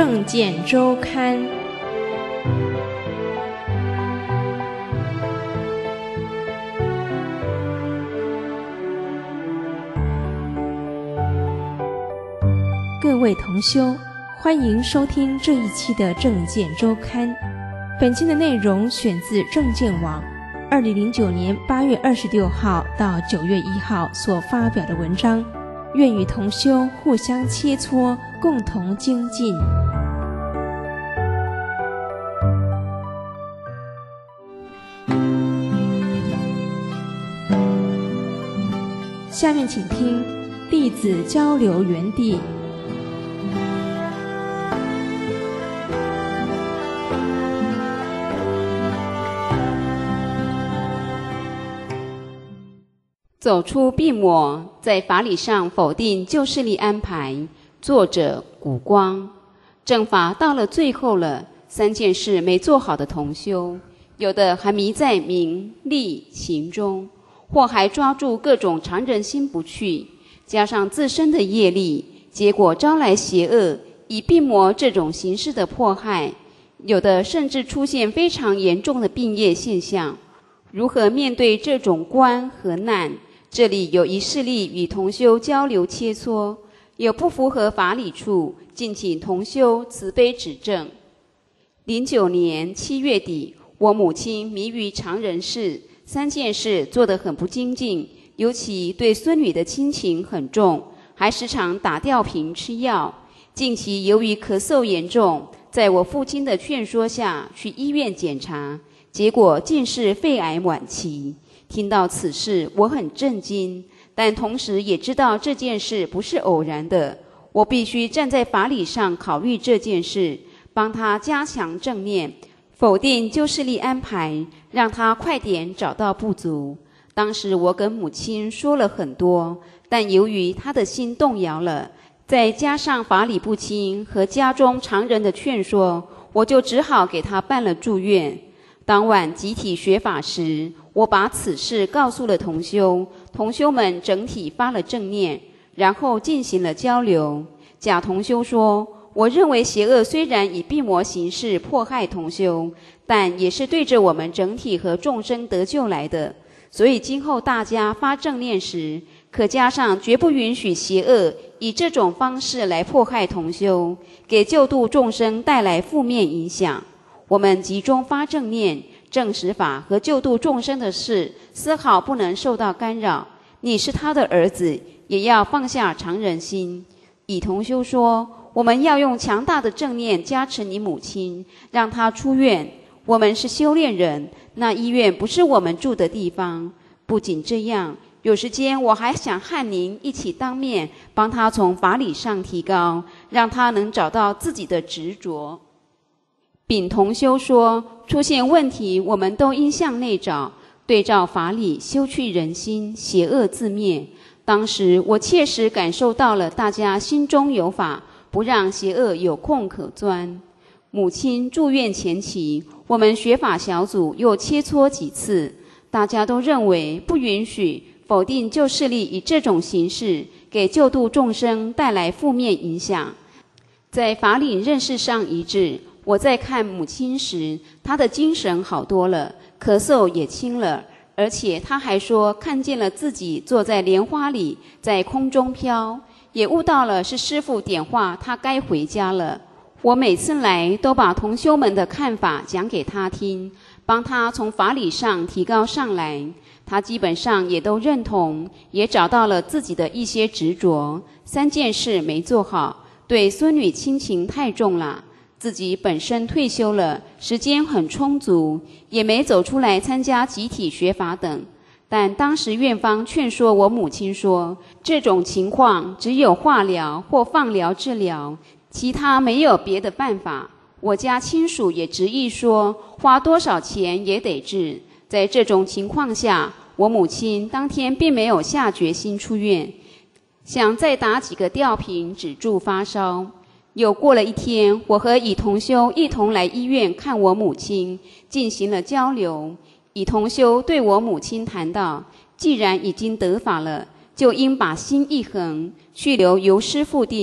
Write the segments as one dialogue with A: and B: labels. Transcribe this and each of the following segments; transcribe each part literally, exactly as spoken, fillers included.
A: 政见周刊》。各位同修，欢迎收听这一期的政见周刊。本期的内容选自政见网二零零九年八月二十六号到九月一号所发表的文章，愿与同修互相切磋，共同精进。下面请听弟子交流园地。
B: 走出病魔，在法理上否定旧势力安排。作者古光。正法到了最后了，三件事没做好的同修，有的还迷在名利情中，或还抓住各种常人心不去，加上自身的业力，结果招来邪恶，以病魔这种形式的迫害。有的甚至出现非常严重的病业现象。如何面对这种关和难？这里有一事例与同修交流切磋，有不符合法理处，敬请同修慈悲指正。零九年七月底，我母亲迷于常人事，三件事做得很不精进，尤其对孙女的亲情很重，还时常打吊瓶吃药。近期由于咳嗽严重，在我父亲的劝说下去医院检查，结果竟是肺癌晚期。听到此事，我很震惊，但同时也知道这件事不是偶然的，我必须站在法理上考虑这件事，帮他加强正念，否定旧势力安排，让他快点找到不足。当时我跟母亲说了很多，但由于他的心动摇了，再加上法理不清和家中常人的劝说，我就只好给他办了住院。当晚集体学法时，我把此事告诉了同修，同修们整体发了正念，然后进行了交流。甲同修说，我认为邪恶虽然以病魔形式迫害同修，但也是对着我们整体和众生得救来的，所以今后大家发正念时，可加上绝不允许邪恶以这种方式来迫害同修，给救度众生带来负面影响。我们集中发正念，正实法和救度众生的事丝毫不能受到干扰。你是他的儿子，也要放下常人心。乙同修说，我们要用强大的正念加持你母亲，让她出院。我们是修炼人，那医院不是我们住的地方。不仅这样，有时间我还想和您一起当面帮他从法理上提高，让他能找到自己的执着。丙同修说，出现问题我们都应向内找，对照法理修去人心，邪恶自灭。当时我切实感受到了大家心中有法，不让邪恶有空可钻。母亲住院前期，我们学法小组又切磋几次，大家都认为不允许否定旧势力以这种形式给救度众生带来负面影响，在法理认识上一致。我在看母亲时，她的精神好多了，咳嗽也轻了，而且她还说看见了自己坐在莲花里，在空中飘，也悟到了是师父点化她该回家了。我每次来都把同修们的看法讲给她听，帮她从法理上提高上来。她基本上也都认同，也找到了自己的一些执着。三件事没做好，对孙女亲情太重了。自己本身退休了，时间很充足，也没走出来参加集体学法等。但当时院方劝说我母亲说，这种情况只有化疗或放疗治疗，其他没有别的办法。我家亲属也执意说，花多少钱也得治。在这种情况下，我母亲当天并没有下决心出院，想再打几个吊瓶止住发烧。又过了一天，我和乙同修一同来医院看我母亲，进行了交流。乙同修对我母亲谈到，既然已经得法了，就应把心一横，去留由师父定，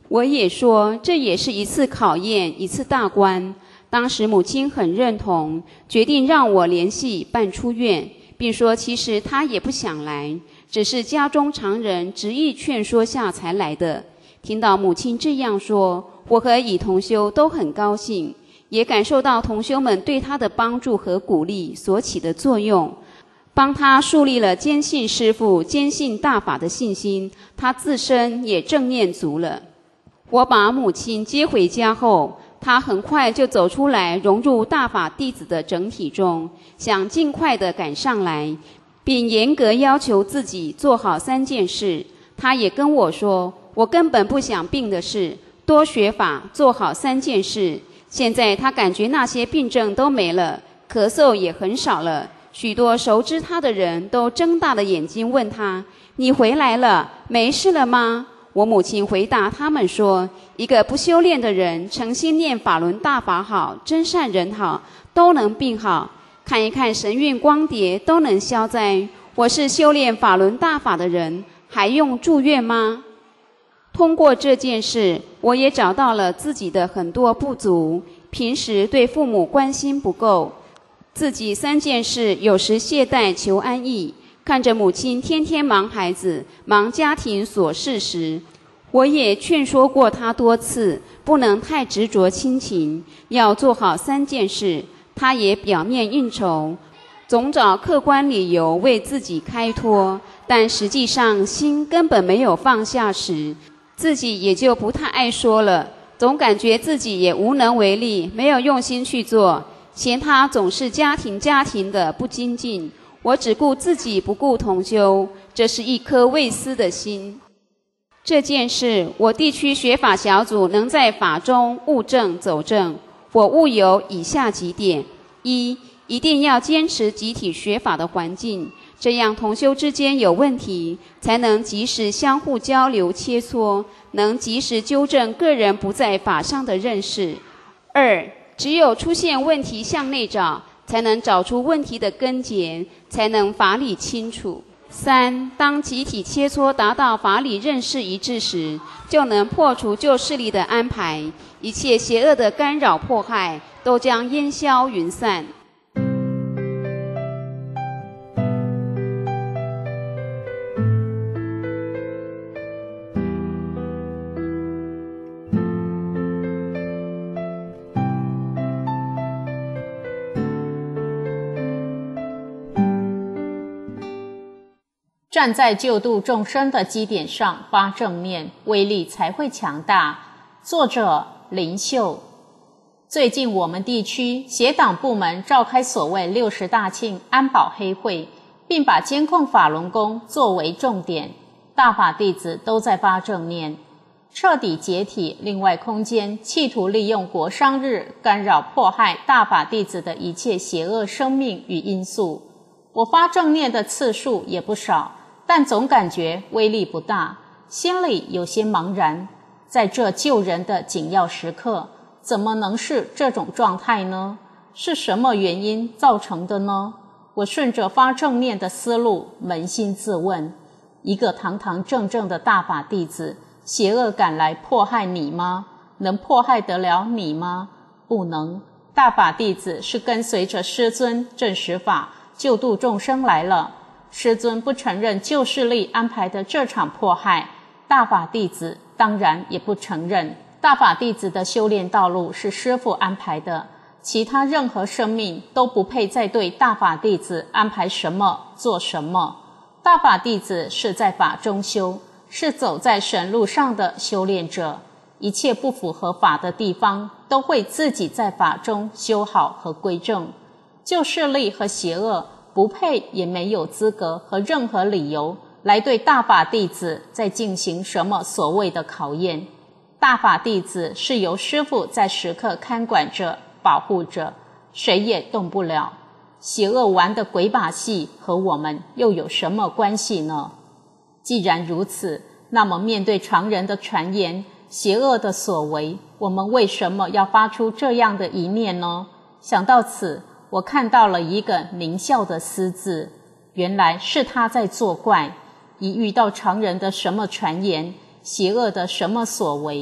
B: 我也说这也是一次考验，一次大关。当时母亲很认同，决定让我联系办出院，并说其实她也不想来，只是家中常人执意劝说下才来的。听到母亲这样说，我和乙同修都很高兴，也感受到同修们对他的帮助和鼓励所起的作用，帮他树立了坚信师父、坚信大法的信心，他自身也正念足了。我把母亲接回家后，她很快就走出来，融入大法弟子的整体中，想尽快地赶上来，并严格要求自己做好三件事。她也跟我说，我根本不想病的事，多学法，做好三件事。现在她感觉那些病症都没了，咳嗽也很少了。许多熟知她的人都睁大了眼睛问她，你回来了，没事了吗？我母亲回答他们说，一个不修炼的人，诚心念法轮大法好，真善人好，都能病好。看一看神韵光碟，都能消灾。我是修炼法轮大法的人，还用住院吗？通过这件事，我也找到了自己的很多不足，平时对父母关心不够，自己三件事有时懈怠求安逸，看着母亲天天忙孩子、忙家庭琐事时，我也劝说过她多次，不能太执着亲情，要做好三件事。她也表面应酬，总找客观理由为自己开脱，但实际上心根本没有放下时，自己也就不太爱说了，总感觉自己也无能为力，没有用心去做，嫌她总是家庭家庭的不精进。我只顾自己，不顾同修，这是一颗未思的心。这件事，我地区学法小组能在法中悟正走正，我悟有以下几点：一，一定要坚持集体学法的环境，这样同修之间有问题，才能及时相互交流切磋，能及时纠正个人不在法上的认识。二，只有出现问题向内找，才能找出问题的根结，才能法理清楚。三，当集体切磋达到法理认识一致时，就能破除旧势力的安排，一切邪恶的干扰迫害都将烟消云散。
C: 站在救度众生的基点上发正念，威力才会强大。作者林秀。最近我们地区协党部门召开所谓六十大庆安保黑会，并把监控法轮功作为重点，大法弟子都在发正念，彻底解体另外空间，企图利用国殇日干扰迫害大法弟子的一切邪恶生命与因素。我发正念的次数也不少，但总感觉威力不大，心里有些茫然。在这救人的紧要时刻，怎么能是这种状态呢？是什么原因造成的呢？我顺着发正念的思路扪心自问，一个堂堂正正的大法弟子，邪恶敢来迫害你吗？能迫害得了你吗？不能。大法弟子是跟随着师尊证实法救度众生来了，师尊不承认旧势力安排的这场迫害，大法弟子当然也不承认。大法弟子的修炼道路是师父安排的，其他任何生命都不配再对大法弟子安排什么做什么。大法弟子是在法中修，是走在神路上的修炼者，一切不符合法的地方都会自己在法中修好和归正。旧势力和邪恶不配也没有资格和任何理由来对大法弟子在进行什么所谓的考验。大法弟子是由师父在时刻看管着保护着，谁也动不了。邪恶玩的鬼把戏和我们又有什么关系呢？既然如此，那么面对常人的传言，邪恶的所为，我们为什么要发出这样的一念呢？想到此，我看到了一个狞笑的思字，原来是他在作怪。一遇到常人的什么传言，邪恶的什么所为，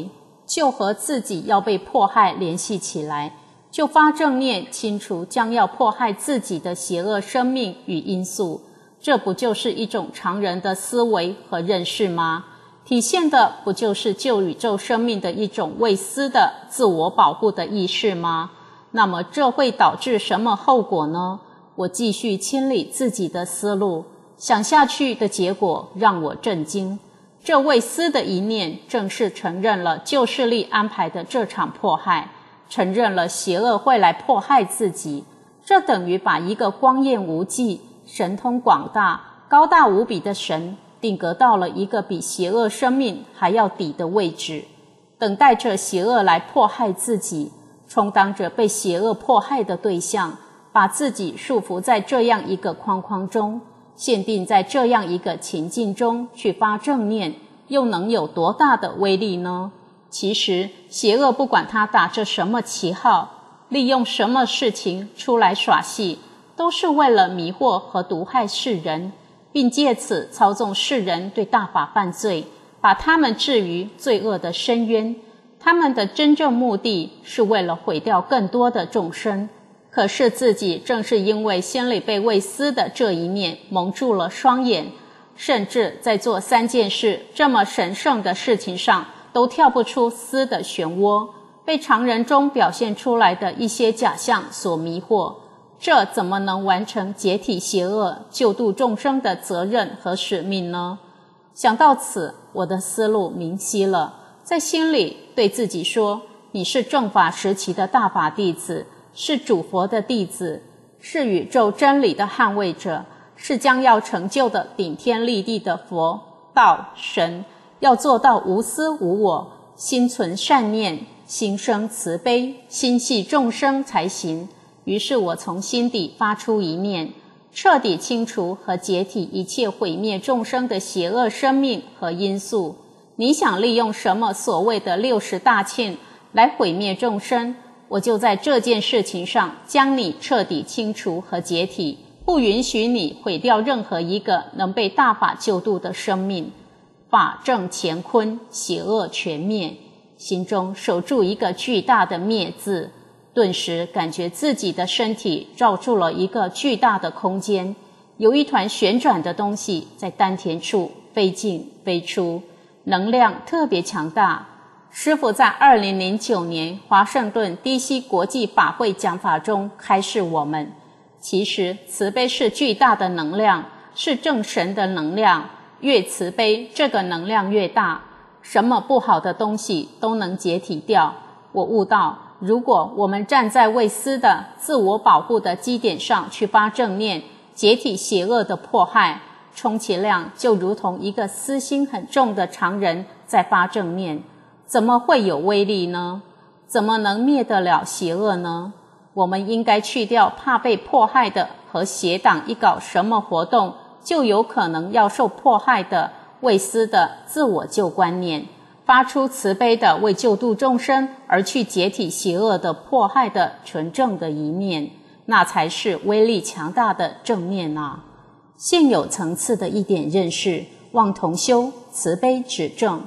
C: 就和自己要被迫害联系起来，就发正念清除将要迫害自己的邪恶生命与因素。这不就是一种常人的思维和认识吗？体现的不就是旧宇宙生命的一种未思的自我保护的意识吗？那么这会导致什么后果呢？我继续清理自己的思路，想下去的结果让我震惊。这未思的一念正是承认了旧势力安排的这场迫害，承认了邪恶会来迫害自己。这等于把一个光焰无际、神通广大、高大无比的神定格到了一个比邪恶生命还要低的位置，等待着邪恶来迫害自己，充当着被邪恶迫害的对象，把自己束缚在这样一个框框中，限定在这样一个情境中去发正念，又能有多大的威力呢？其实邪恶不管他打着什么旗号，利用什么事情出来耍戏，都是为了迷惑和毒害世人，并借此操纵世人对大法犯罪，把他们置于罪恶的深渊。他们的真正目的是为了毁掉更多的众生，可是自己正是因为心里被未思的这一念蒙住了双眼，甚至在做三件事这么神圣的事情上都跳不出思的漩涡，被常人中表现出来的一些假象所迷惑，这怎么能完成解体邪恶、救度众生的责任和使命呢？想到此，我的思路明晰了，在心里对自己说，你是正法时期的大法弟子，是主佛的弟子，是宇宙真理的捍卫者，是将要成就的顶天立地的佛、道、神，要做到无私无我，心存善念，心生慈悲，心系众生才行。于是我从心底发出一念，彻底清除和解体一切毁灭众生的邪恶生命和因素。你想利用什么所谓的六十大庆来毁灭众生，我就在这件事情上将你彻底清除和解体，不允许你毁掉任何一个能被大法救度的生命。法正乾坤，邪恶全灭，心中守住一个巨大的灭字，顿时感觉自己的身体罩住了一个巨大的空间，有一团旋转的东西在丹田处飞进飞出，能量特别强大。师父在二零零九年华盛顿 D C 国际法会讲法中开示我们，其实慈悲是巨大的能量，是正神的能量，越慈悲这个能量越大，什么不好的东西都能解体掉。我悟到，如果我们站在未思的自我保护的基点上去发正念，解体邪恶的迫害，充其量就如同一个私心很重的常人在发正念，怎么会有威力呢？怎么能灭得了邪恶呢？我们应该去掉怕被迫害的和邪党一搞什么活动就有可能要受迫害的未思的自我救观念，发出慈悲的为救度众生而去解体邪恶的迫害的纯正的一念，那才是威力强大的正念啊！现有层次的一点认识，望同修慈悲指正。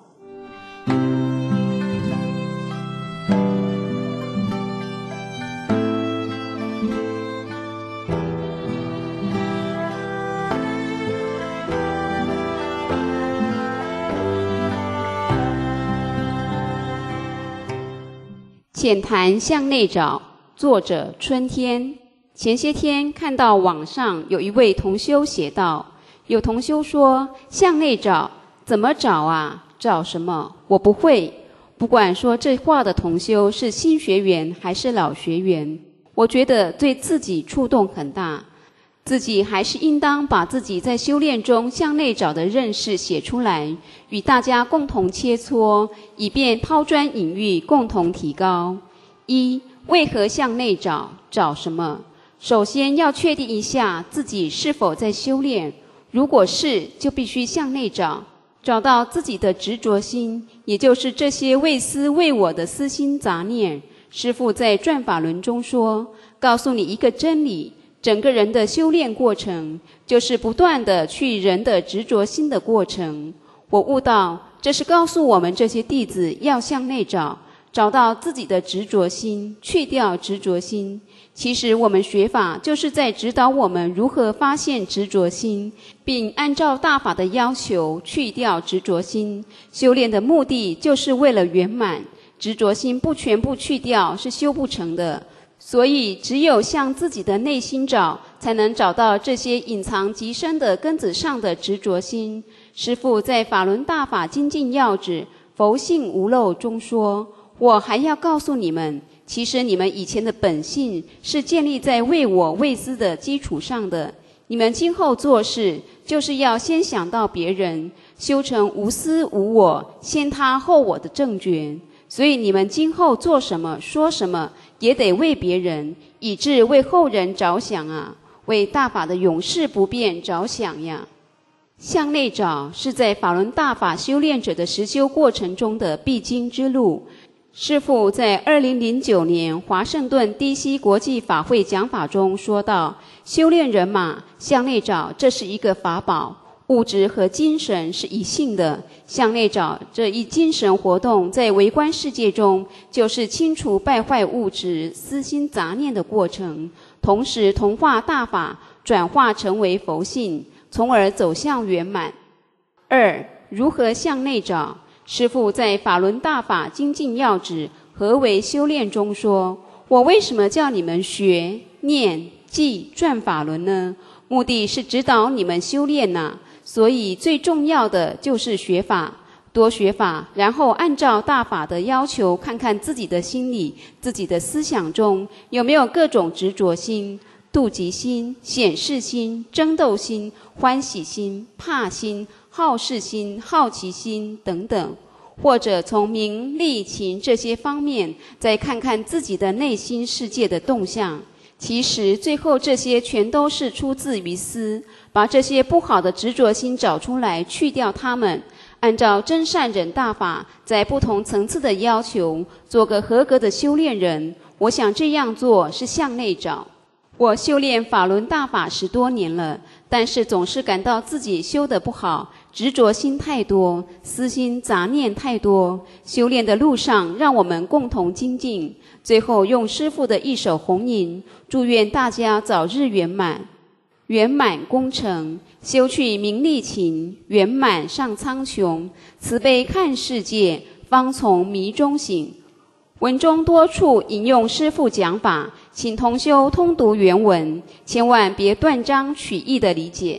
B: 浅谈向内找，作者春天。前些天看到网上有一位同修写道，有同修说向内找怎么找啊？找什么？我不会。不管说这话的同修是新学员还是老学员，我觉得对自己触动很大，自己还是应当把自己在修炼中向内找的认识写出来，与大家共同切磋，以便抛砖引玉，共同提高。一、为何向内找？找什么？首先要确定一下自己是否在修炼，如果是，就必须向内找，找到自己的执着心，也就是这些为私为我的私心杂念。师父在转法轮中说，告诉你一个真理，整个人的修炼过程就是不断的去人的执着心的过程。我悟到这是告诉我们这些弟子要向内找，找到自己的执着心，去掉执着心。其实我们学法就是在指导我们如何发现执着心，并按照大法的要求去掉执着心。修炼的目的就是为了圆满，执着心不全部去掉是修不成的。所以只有向自己的内心找，才能找到这些隐藏极深的根子上的执着心。师父在《法轮大法精进要旨佛性无漏》中说，我还要告诉你们，其实你们以前的本性是建立在为我为私的基础上的，你们今后做事就是要先想到别人，修成无私无我，先他后我的正觉。所以你们今后做什么说什么也得为别人，以致为后人着想啊，为大法的永世不变着想呀。向内找是在法轮大法修炼者的实修过程中的必经之路。师父在二零零九年华盛顿 D C 国际法会讲法中说道，修炼人嘛，向内找这是一个法宝，物质和精神是一性的。向内找这一精神活动在微观世界中就是清除败坏物质私心杂念的过程，同时同化大法，转化成为佛性，从而走向圆满。二、如何向内找？师父在《法轮大法精进要旨何为修炼》中说，我为什么叫你们学、念、记、转法轮呢？目的是指导你们修炼呐、啊。所以最重要的就是学法，多学法，然后按照大法的要求，看看自己的心里、自己的思想中有没有各种执着心、妒忌心、显示心、争斗心、欢喜心、怕心、好事心、好奇心等等，或者从名利情这些方面再看看自己的内心世界的动向。其实最后这些全都是出自于私，把这些不好的执着心找出来，去掉它们，按照真善忍大法在不同层次的要求，做个合格的修炼人。我想这样做是向内找。我修炼法轮大法十多年了，但是总是感到自己修得不好，执着心太多，私心杂念太多。修炼的路上让我们共同精进，最后用师父的一首红引，祝愿大家早日圆满，圆满功成，修去名利情，圆满上苍穹，慈悲看世界，方从迷中醒。文中多处引用师父讲法，请同修通读原文，千万别断章取义的理解。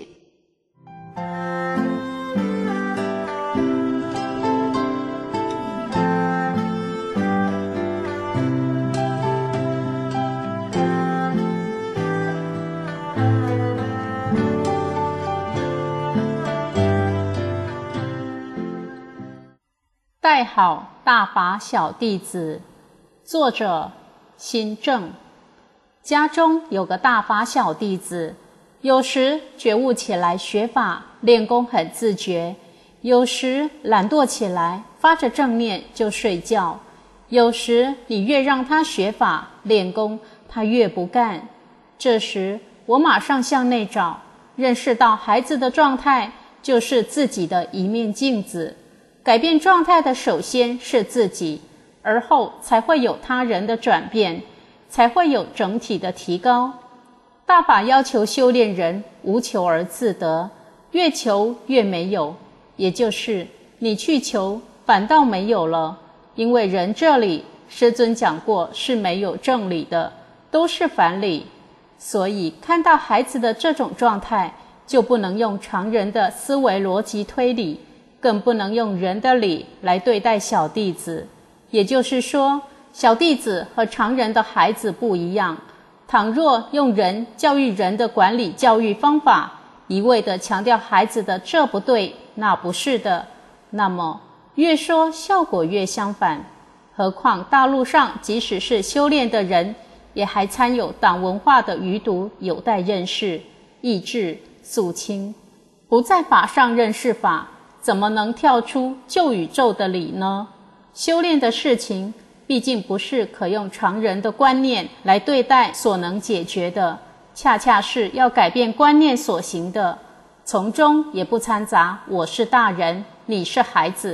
C: 带好大法小弟子，作者心正。家中有个大法小弟子，有时觉悟起来学法练功很自觉，有时懒惰起来发着正念就睡觉，有时你越让他学法练功，他越不干。这时我马上向内找，认识到孩子的状态就是自己的一面镜子，改变状态的首先是自己，而后才会有他人的转变，才会有整体的提高。大法要求修炼人无求而自得，越求越没有，也就是你去求反倒没有了。因为人这里师尊讲过是没有正理的，都是反理，所以看到孩子的这种状态，就不能用常人的思维逻辑推理，更不能用人的理来对待小弟子。也就是说，小弟子和常人的孩子不一样。倘若用人教育人的管理教育方法，一味地强调孩子的这不对那不是的，那么越说效果越相反。何况大陆上即使是修炼的人，也还掺有党文化的余毒，有待认识、抑制、肃清。不在法上认识法，怎么能跳出旧宇宙的理呢？修炼的事情毕竟不是可用常人的观念来对待所能解决的，恰恰是要改变观念所行的，从中也不掺杂我是大人你是孩子，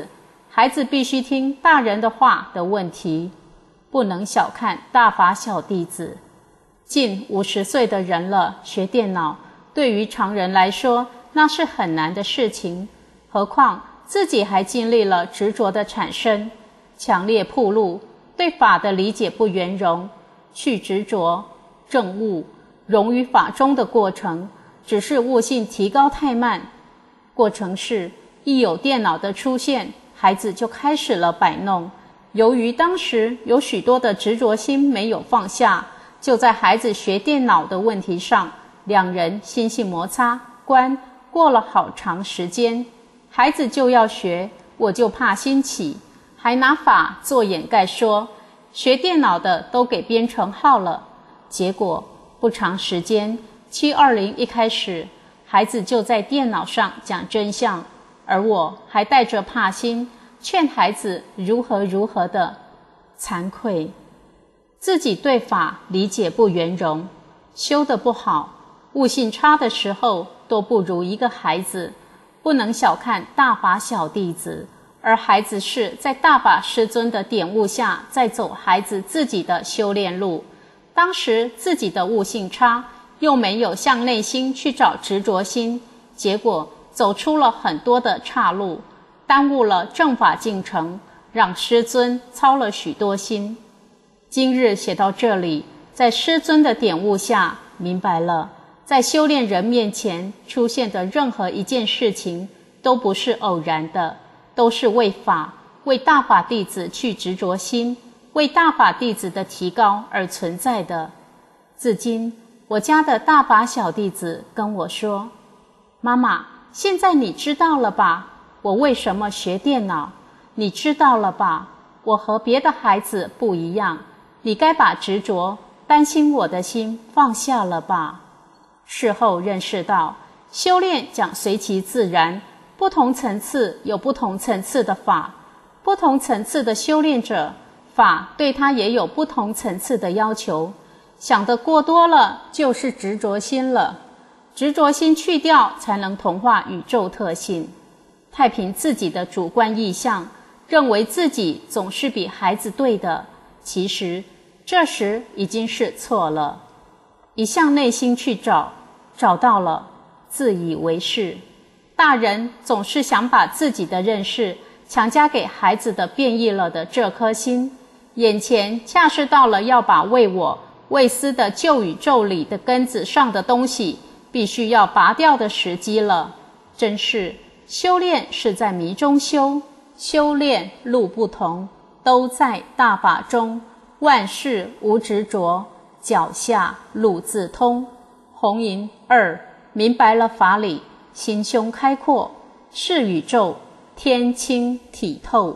C: 孩子必须听大人的话的问题。不能小看大法小弟子，近五十岁的人了，学电脑对于常人来说那是很难的事情，何况自己还经历了执着的产生，强烈暴露对法的理解不圆融，去执着证悟融于法中的过程，只是悟性提高太慢。过程是一有电脑的出现，孩子就开始了摆弄。由于当时有许多的执着心没有放下，就在孩子学电脑的问题上，两人心性摩擦关过了好长时间。孩子就要学，我就怕兴起，还拿法做掩盖，说学电脑的都给编程号了。结果不长时间，七二零一开始，孩子就在电脑上讲真相，而我还带着怕心劝孩子如何如何的。惭愧，自己对法理解不圆融，修得不好，悟性差的时候都不如一个孩子。不能小看大法小弟子，而孩子是在大法师尊的点悟下在走孩子自己的修炼路。当时自己的悟性差，又没有向内心去找执着心，结果走出了很多的岔路，耽误了正法进程，让师尊操了许多心。今日写到这里，在师尊的点悟下，明白了在修炼人面前出现的任何一件事情都不是偶然的，都是为法，为大法弟子去执着心，为大法弟子的提高而存在的。至今我家的大法小弟子跟我说，妈妈，现在你知道了吧，我为什么学电脑？你知道了吧，我和别的孩子不一样，你该把执着担心我的心放下了吧。事后认识到，修炼讲随其自然，不同层次有不同层次的法，不同层次的修炼者，法对他也有不同层次的要求。想得过多了就是执着心了，执着心去掉才能同化宇宙特性。太凭自己的主观意向，认为自己总是比孩子对的，其实这时已经是错了。一向内心去找，找到了，自以为是。大人总是想把自己的认识强加给孩子的变异了的这颗心，眼前恰是到了要把为我为私的旧宇宙里的根子上的东西必须要拔掉的时机了。真是修炼是在迷中修，修炼路不同，都在大法中，万事无执着，脚下路自通。红银二，明白了法理，心胸开阔，视宇宙天清体透。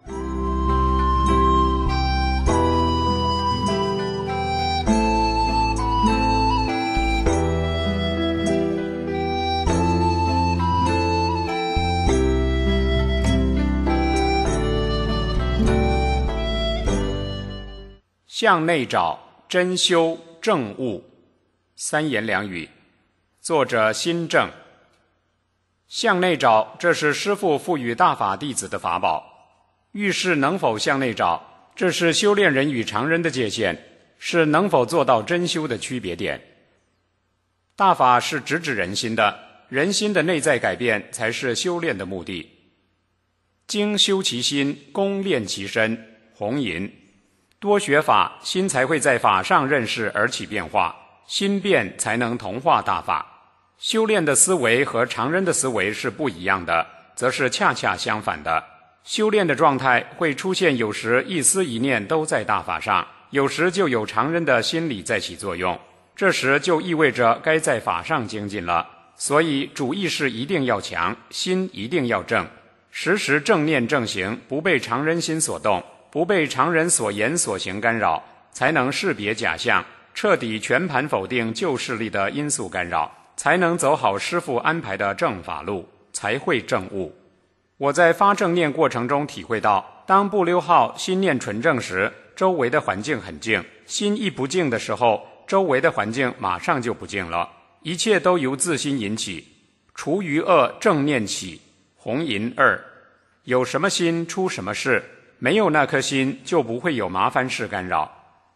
D: 向内找，真修正悟。三言两语。作者心正。向内找，这是师父赋予大法弟子的法宝。遇事能否向内找，这是修炼人与常人的界限，是能否做到真修的区别点。大法是直指人心的，人心的内在改变才是修炼的目的。精修其心，功练其身。红银。多学法，心才会在法上认识而起变化，心变才能同化大法。修炼的思维和常人的思维是不一样的，则是恰恰相反的。修炼的状态会出现，有时一思一念都在大法上，有时就有常人的心理在起作用，这时就意味着该在法上精进了。所以主意识一定要强，心一定要正，时时正念正行，不被常人心所动，不被常人所言所行干扰，才能识别假象，彻底全盘否定旧势力的因素干扰，才能走好师父安排的正法路，才会正悟。我在发正念过程中体会到，当不溜号心念纯正时，周围的环境很静，心一不静的时候，周围的环境马上就不静了，一切都由自心引起。除于恶，正念起。红银二。 有什么心出什么事，没有那颗心就不会有麻烦事干扰。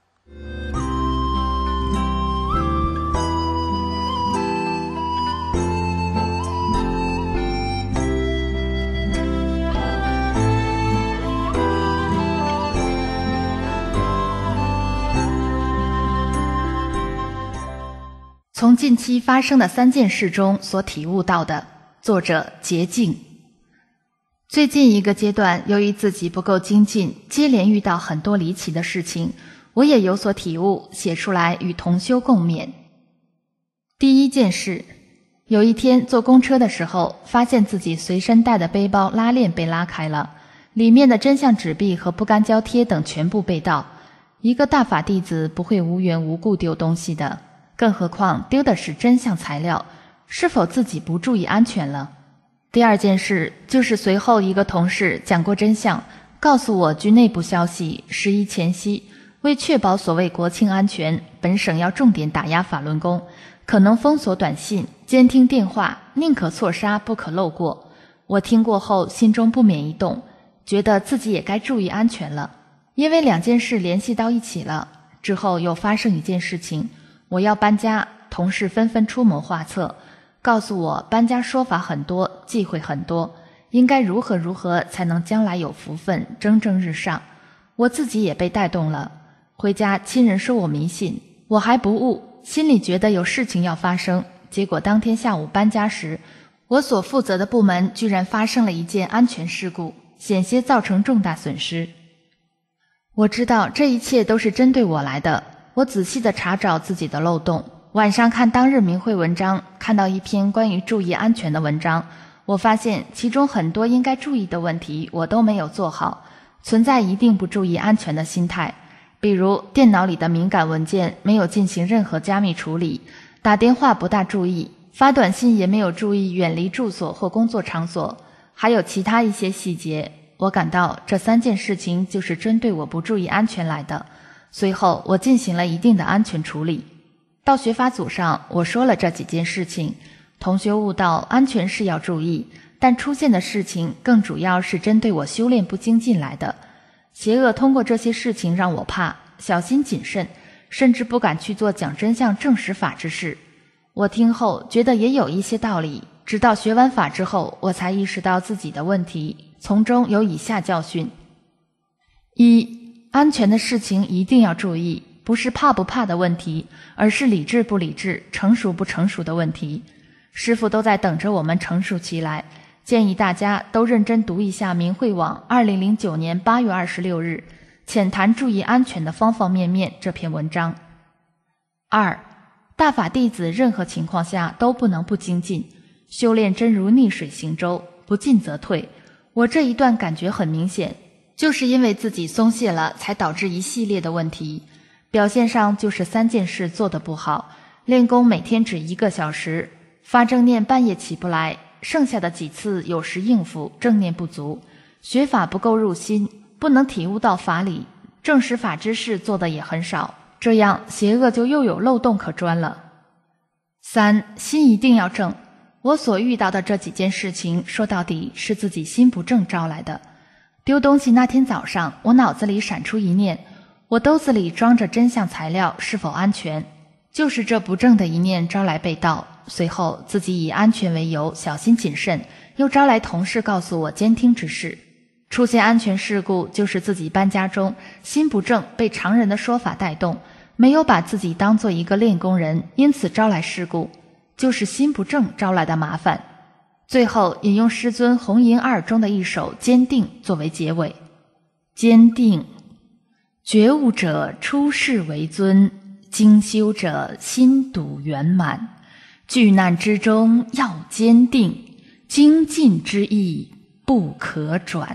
E: 从近期发生的三件事中所体悟到的，作者洁净。最近一个阶段，由于自己不够精进，接连遇到很多离奇的事情，我也有所体悟，写出来与同修共勉。第一件事，有一天坐公车的时候，发现自己随身带的背包拉链被拉开了，里面的真相纸币和不干胶贴等全部被盗。一个大法弟子不会无缘无故丢东西的，更何况丢的是真相材料，是否自己不注意安全了？第二件事就是随后一个同事讲过真相，告诉我据内部消息，十一前夕，为确保所谓国庆安全，本省要重点打压法轮功，可能封锁短信、监听电话，宁可错杀不可漏过。我听过后心中不免一动，觉得自己也该注意安全了。因为两件事联系到一起了，之后又发生一件事情，我要搬家，同事纷纷出谋划策，告诉我搬家说法很多，忌讳很多，应该如何如何才能将来有福分，蒸蒸日上。我自己也被带动了，回家亲人说我迷信，我还不悟，心里觉得有事情要发生。结果当天下午搬家时，我所负责的部门居然发生了一件安全事故，险些造成重大损失。我知道这一切都是针对我来的，我仔细地查找自己的漏洞。晚上看当日明慧文章，看到一篇关于注意安全的文章，我发现其中很多应该注意的问题我都没有做好，存在一定不注意安全的心态。比如电脑里的敏感文件没有进行任何加密处理，打电话不大注意，发短信也没有注意远离住所或工作场所，还有其他一些细节。我感到这三件事情就是针对我不注意安全来的，随后我进行了一定的安全处理。到学法组上，我说了这几件事情，同学悟到安全是要注意，但出现的事情更主要是针对我修炼不精进来的。邪恶通过这些事情让我怕，小心谨慎，甚至不敢去做讲真相证实法之事。我听后觉得也有一些道理，直到学完法之后，我才意识到自己的问题，从中有以下教训：一、安全的事情一定要注意，不是怕不怕的问题，而是理智不理智、成熟不成熟的问题。师父都在等着我们成熟起来，建议大家都认真读一下明慧网二零零九年八月二十六日浅谈注意安全的方方面面这篇文章。二、大法弟子任何情况下都不能不精进，修炼真如逆水行舟，不进则退。我这一段感觉很明显，就是因为自己松懈了，才导致一系列的问题。表现上就是三件事做得不好：练功每天只一个小时，发正念半夜起不来，剩下的几次有时应付，正念不足，学法不够入心，不能体悟到法理，证实法之事做的也很少，这样邪恶就又有漏洞可钻了。三、心一定要正。我所遇到的这几件事情，说到底是自己心不正招来的。丢东西那天早上，我脑子里闪出一念，我兜子里装着真相材料是否安全，就是这不正的一念招来被盗。随后自己以安全为由，小心谨慎，又招来同事告诉我监听之事。出现安全事故，就是自己搬家中心不正，被常人的说法带动，没有把自己当做一个练功人，因此招来事故，就是心不正招来的麻烦。最后引用师尊红银二中的一首坚定作为结尾：坚定，觉悟者出世为尊，精修者心笃圆满，巨难之中要坚定，精进之意不可转。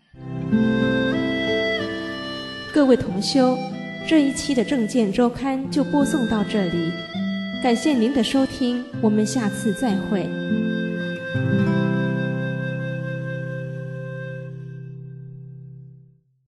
A: 各位同修，这一期的正见周刊就播送到这里，感谢您的收听，我们下次再会。